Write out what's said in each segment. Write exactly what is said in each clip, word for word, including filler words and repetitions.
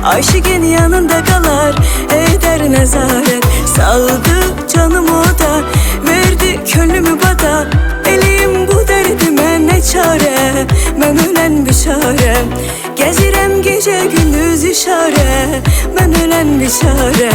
aşıqın yanında qalar, eder nəzarət. Saldı canımı da, verdi könlümü bada. Eləyim bu dərdimə nə çarə, mən ölən bişarə. Gəzirəm gecə gündüz işarə, mən ölən bişarə.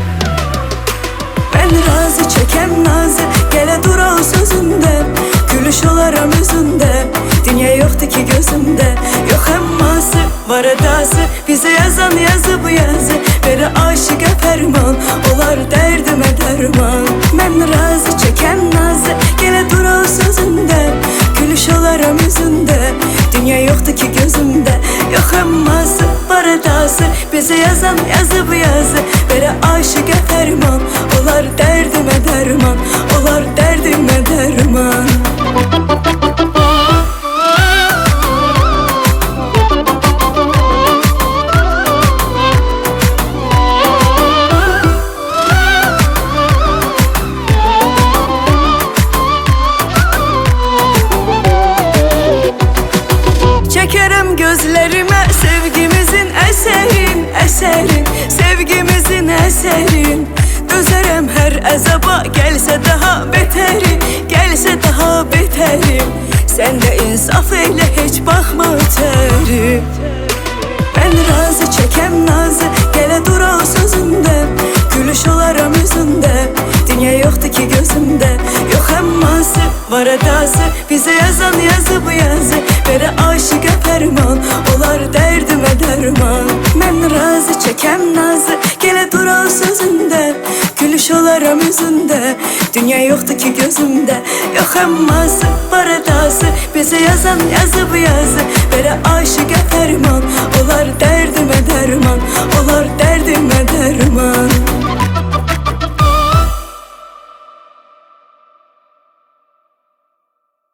Mən razı çəkəm nazı, gələ dural sözündə. Gülüş olaram üzündə, dünya yoxdur ki gözümdə. Yox əmması, var edası, bizə yazan yazı bu yazı. Verə aşıqa fərman, olar dərdimə dərman. Mən razı çəkəm nazı, gələ dural sözündə. Gülüş olaram üzündə, dünya yoxdur ki gözümdə. Yox əmması, var edası, bizə yazan yazı bu yazı. Verə aşıqa fərman, olar dərdimə dərman. Olar dərdimə dərman. Çekerim gözlerime sevgimizin eserin, eserin, sevgimizin eserin. Dözərəm hər əzaba, gəlsə daha beteri, gəlsə daha beteri. Sən də insaf elə, heç baxma ötəri. Mən razı çəkəm nazı, gələ dural sözündə. Gülüş olaram üzündə, dünya yoxdur ki gözümdə. Yox əmması, var edası, bizə yazan yazı bu yazı. Verə aşıqa fərman, olar dərdimə dərman. Mən razı çəkəm nazı, gələ dural sözündə. Gülüş olaram üzündə, dünya yoxdur ki gözümdə. Yox əmması, var edası, bizə yazan yazı bu yazı. Verə aşıqa fərman, olar dərdimə dərman. Olar dərdimə